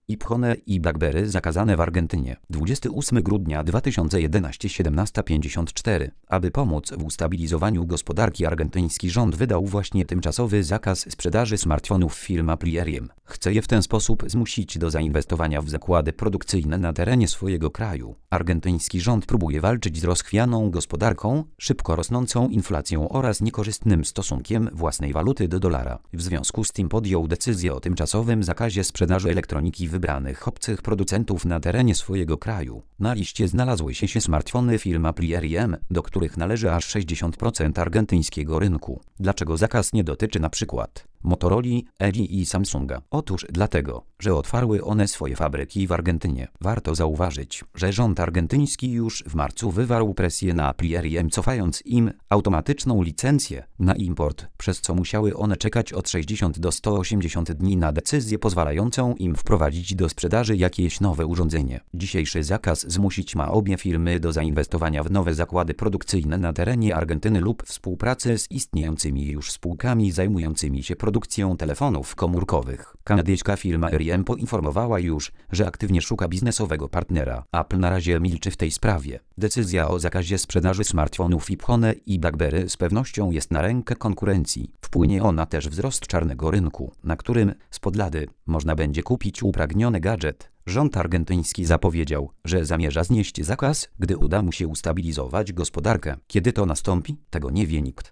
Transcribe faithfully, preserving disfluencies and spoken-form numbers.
iPhone i BlackBerry zakazane w Argentynie. dwudziestego ósmego grudnia dwa tysiące jedenastego, siedemnasta pięćdziesiąt cztery. Aby pomóc w ustabilizowaniu gospodarki, argentyński rząd wydał właśnie tymczasowy zakaz sprzedaży smartfonów firm Apple i R I M. Chce je w ten sposób zmusić do zainwestowania w zakłady produkcyjne na terenie swojego kraju. Argentyński rząd próbuje walczyć z rozchwianą gospodarką, szybko rosnącą inflacją oraz niekorzystnym stosunkiem własnej waluty do dolara. W związku z tym podjął decyzję o tymczasowym zakazie sprzedaży elektroniki wybranych obcych producentów na terenie swojego kraju. Na liście znalazły się smartfony firm Apple i R I M, do których należy aż sześćdziesiąt procent argentyńskiego rynku. Dlaczego zakaz nie dotyczy na przykład Motorola, L G i Samsunga? Otóż dlatego, że otwarły one swoje fabryki w Argentynie. Warto zauważyć, że rząd argentyński już w marcu wywarł presję na Apple i R I M, cofając im automatyczną licencję na import, przez co musiały one czekać od sześćdziesięciu do stu osiemdziesięciu dni na decyzję pozwalającą im wprowadzić do sprzedaży jakieś nowe urządzenie. Dzisiejszy zakaz zmusić ma obie firmy do zainwestowania w nowe zakłady produkcyjne na terenie Argentyny lub współpracy z istniejącymi już spółkami zajmującymi się produkcją telefonów komórkowych. Kanadyjska firma R I M poinformowała już, że aktywnie szuka biznesowego partnera. Apple na razie milczy w tej sprawie. Decyzja o zakazie sprzedaży smartfonów iPhone i BlackBerry z pewnością jest na rękę konkurencji. Wpłynie ona też wzrost czarnego rynku, na którym spod lady można będzie kupić upragniony gadżet. Rząd argentyński zapowiedział, że zamierza znieść zakaz, gdy uda mu się ustabilizować gospodarkę. Kiedy to nastąpi? Tego nie wie nikt.